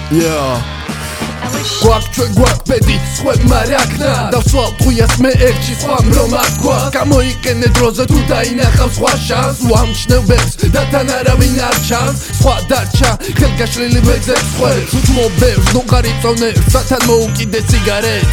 გვაქვს ჩვენ გვაქვს ბედი სხვებმა რა ქნა დავსვალ ტყუიას მე ერთში სხვამ რომ არ გვაქვს გამოიყენე დროზე თუ დაინახავ სხვა შანსს უამჩნევ ბებს და თან არავინ არ ჩანს სხვა დარჩა ხელგაშლილი ბეძებს ხვერს უთმობებს ნუ გარიწონებს სათან მოუკიდე სიგარეტს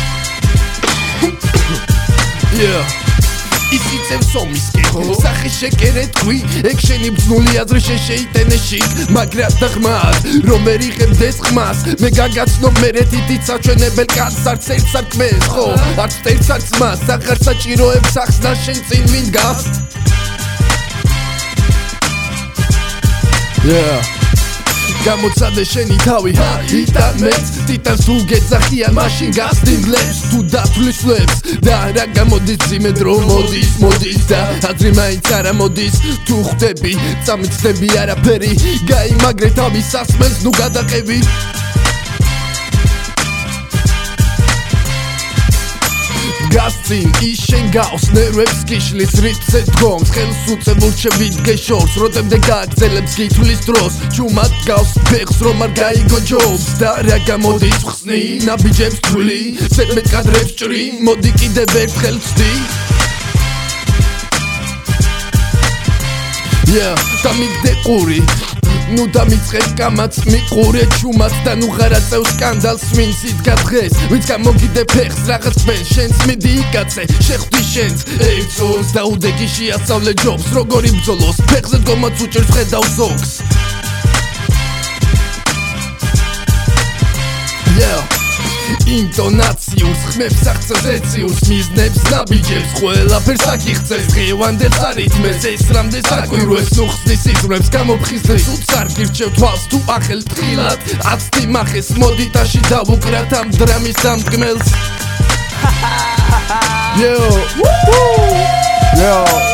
ისიცევ სომისკენ სახე შეკერე თქვი ეგ შენი ბრძნული აზრი შეიტენე შით მაგრად და ღმად რომ ვერ იღებდეს ხმას მე გაგაცნობ მერე თითით საჩვენებელ კაცს არც ერთს არ ქმეს ხო არც ერთს არც მას აღარ საჭიროებს ახსნა შენ წინ ვინ დგას გამოცადე შენი თავი იტან მეც ტიტანს თუ გეძახიან მაშინ გასტინგლებს თუ დათვლისვლებს და რა გამოდის ძიმე დრო მოდის და აზრი მაინც არა მოდის თუ ხვდები წამიცდები არაფერი გაიმაგრე თავის სასმელს ნუ გადაყევი გასწინ ის შენ გავს ნერვებს გიშლის რიტმზე დგომს ხელს უწევ ურჩევიდგე შორს როდემდე გააგრძელებს გითვლის დროს ჩუმად გავს ფეხს რომ არ გაიგო ჯობს და რა გამოდის ხსნი ნაბიჯებს თვლი ზედმეტ კადრებს ჭრი მოდი კიდევ ერთხელ ვცდი დამიგდე ყური ნუ დამიწყებ კამაც მიყურე ჩუმად და ნუ ღარაწევ სკანდალს ვინც იდგა დღეს ვინც გამოგიდე ფეხს რაღაც ყვენს შენს მიდი იკაცე შეხვდი შენს ერთს და უდეგი შეასწავლე ჯობს როგორი ბრძოლოს ფეხზე დგომაც უჭერს ხედავ ზოგს ინტონაციურს ხმებს აღწევს ეციურს მიზნებს ნაბიჯებს ყველაფერს აკიხცეს ღევანდელს არითმეს ეს რამდენს აკვირვეს ნუ ხსნის სიზმრებს გამოფხიზნეს უცარ გირჩევ თვალს თუ ახელ ტყილად აცდი მახეს მოდი ტაში დავუკრათ ამ დრამის დამდგმელს